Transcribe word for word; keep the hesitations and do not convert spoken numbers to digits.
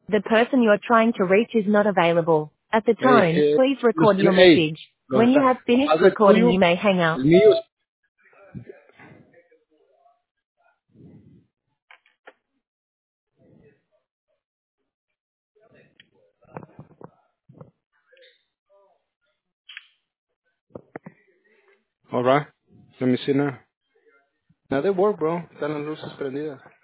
The person you are trying to reach is not available. At the Es tone, que please los record your tiene, ey, message. ¿dónde When you está? have finished Haz el recording, tuyo, you may hang up. el mío. All right. Let me see now. Now they work, bro. Están las luces prendidas.